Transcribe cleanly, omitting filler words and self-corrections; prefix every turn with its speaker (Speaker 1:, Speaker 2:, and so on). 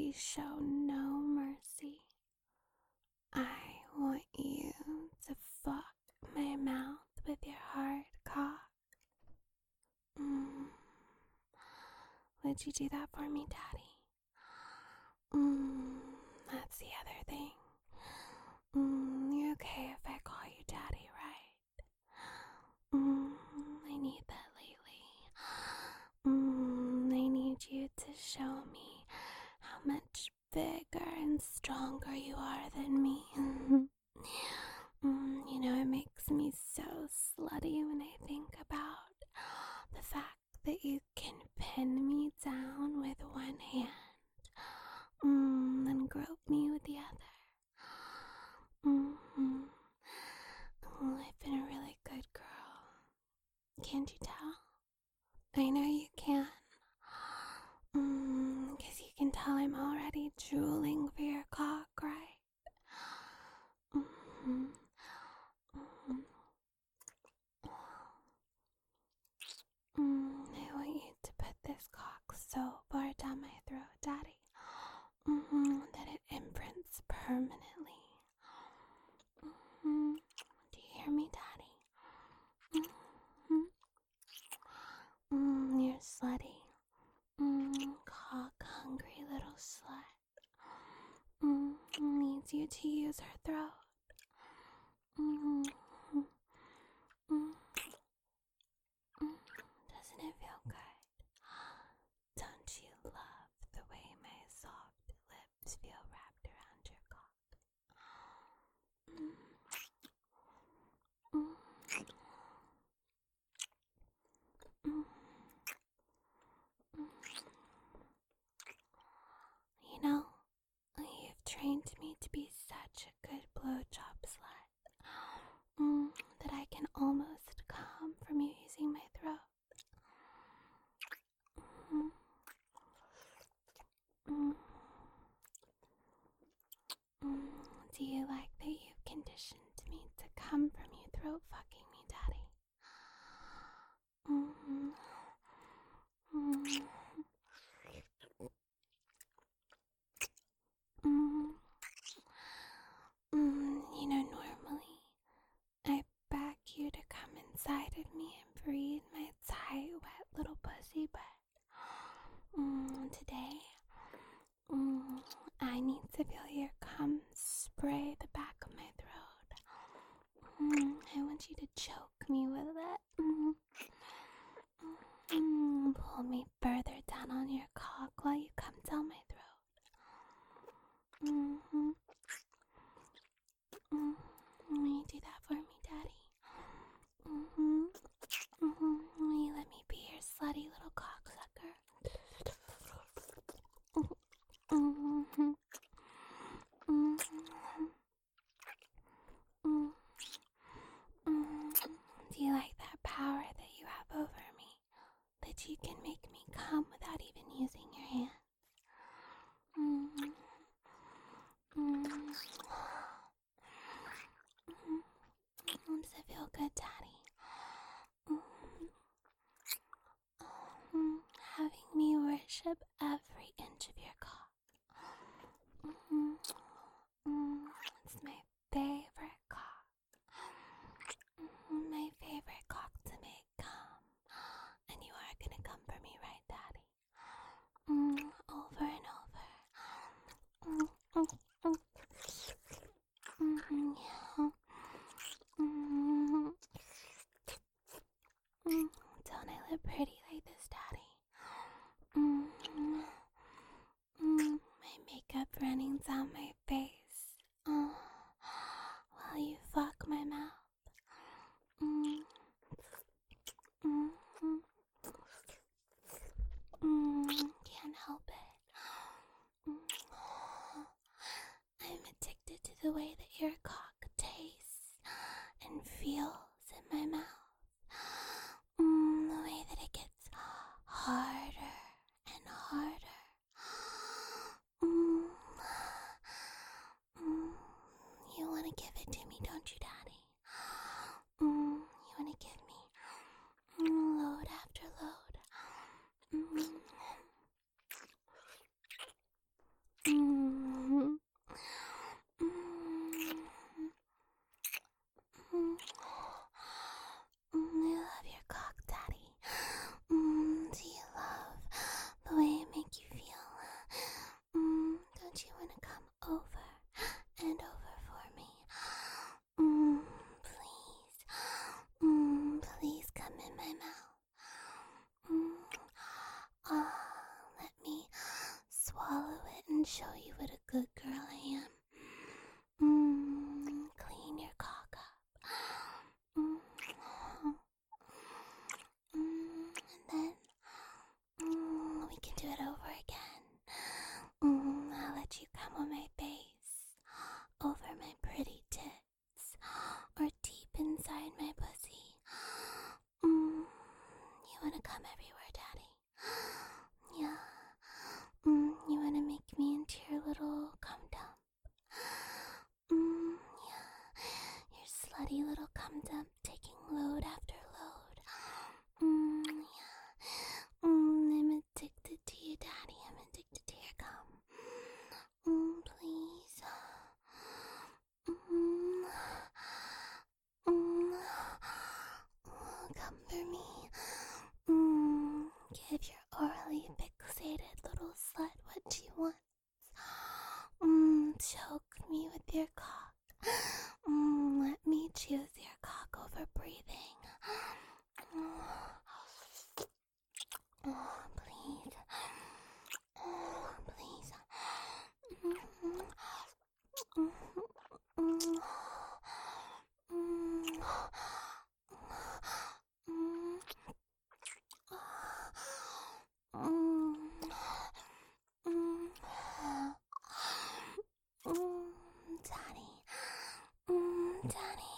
Speaker 1: really show no mercy. I want you to fuck my mouth with your hard cock. Mm. Would you do that for me, Daddy? That's the other thing. You're okay if I call you Daddy, right? I need that lately. I need you to show me how much bigger and stronger you are than me. It makes me so slutty when I think about the fact that you can pin me down with one hand, then grope me with the other. I've been a really good girl. Can't you tell? I know you can. 'Cause you can tell I'm already drooling for your cock, right? Mm-hmm. I want you to put this cock so far down my throat, Daddy, that it imprints permanently. Do you hear me, Daddy? You're slutty. Cock-hungry little slut. Needs you to use her throat. Doesn't it feel good? Don't you love the way my soft lips feel wrapped around your cock? You know, you've trained me to be such a good blowjob slut that I can almost come from you using my throat. Do you like that you've conditioned me to come from you throat fucking me, Daddy? Normally I beg you to come inside of me and breathe my tight, wet little pussy, but today, I need to feel your cum spray the back of my throat. I want you to choke me with it. Pull me further down on your cock while you come down my throat. Will you do that for me, Daddy? Will you let me be your slutty little cocksucker? Do you like that power that you have over me? That you can make me come without even using your hands? Does it feel good, Daddy? Having me worship every inch of your cock. It's my favorite cock. My favorite cock to make come. And you are gonna come for me, right, Daddy? Over and over. Don't I look pretty like this, Daddy? My makeup running down my face. While you fuck my mouth. Can't help it. I'm addicted to the way that your cock tastes and feels in my mouth. The way that it gets harder and harder. You want to give it to me, don't you, Daddy? You want to give me load after load. daddy, little cum dump, taking load after load. Yeah. I'm addicted to you, daddy. I'm addicted to your cum. Please. Mm, mm, Comfort me. Give your orally fixated little slut what she wants. Choke me with your cock. Let me choose your cock over breathing. Please. Please. Daddy. Daddy.